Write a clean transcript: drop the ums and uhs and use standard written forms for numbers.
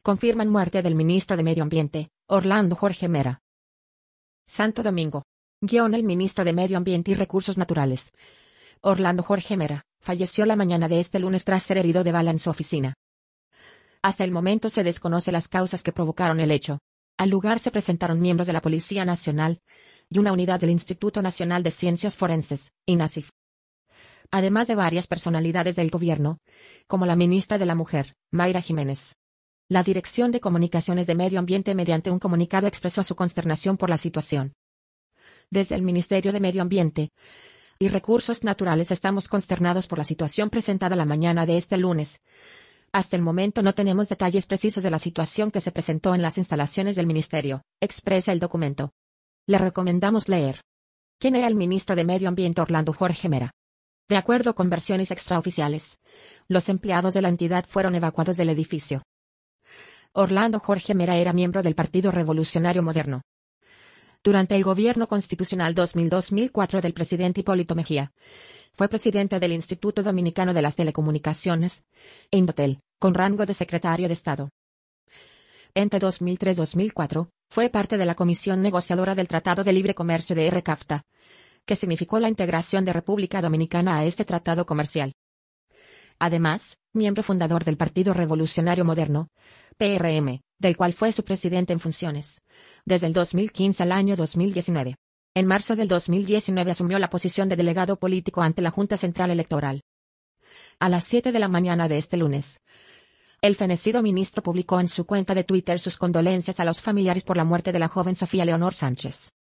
Confirman muerte del ministro de Medio Ambiente, Orlando Jorge Mera. Santo Domingo. El ministro de Medio Ambiente y Recursos Naturales, Orlando Jorge Mera, falleció la mañana de este lunes tras ser herido de bala en su oficina. Hasta el momento se desconoce las causas que provocaron el hecho. Al lugar se presentaron miembros de la Policía Nacional y una unidad del Instituto Nacional de Ciencias Forenses, INACIF. Además de varias personalidades del gobierno, como la ministra de la Mujer, Mayra Jiménez. La Dirección de Comunicaciones de Medio Ambiente mediante un comunicado expresó su consternación por la situación. Desde el Ministerio de Medio Ambiente y Recursos Naturales estamos consternados por la situación presentada la mañana de este lunes. Hasta el momento no tenemos detalles precisos de la situación que se presentó en las instalaciones del Ministerio, expresa el documento. Le recomendamos leer. ¿Quién era el ministro de Medio Ambiente Orlando Jorge Mera? De acuerdo con versiones extraoficiales, los empleados de la entidad fueron evacuados del edificio. Orlando Jorge Mera era miembro del Partido Revolucionario Moderno. Durante el gobierno constitucional 2000-2004 del presidente Hipólito Mejía, fue presidente del Instituto Dominicano de las Telecomunicaciones, Indotel, con rango de secretario de Estado. Entre 2003-2004, fue parte de la comisión negociadora del Tratado de Libre Comercio de RCAFTA, que significó la integración de República Dominicana a este tratado comercial. Además, miembro fundador del Partido Revolucionario Moderno, PRM, del cual fue su presidente en funciones, desde el 2015 al año 2019. En marzo del 2019 asumió la posición de delegado político ante la Junta Central Electoral. A las 7 de la mañana de este lunes, el fenecido ministro publicó en su cuenta de Twitter sus condolencias a los familiares por la muerte de la joven Sofía Leonor Sánchez.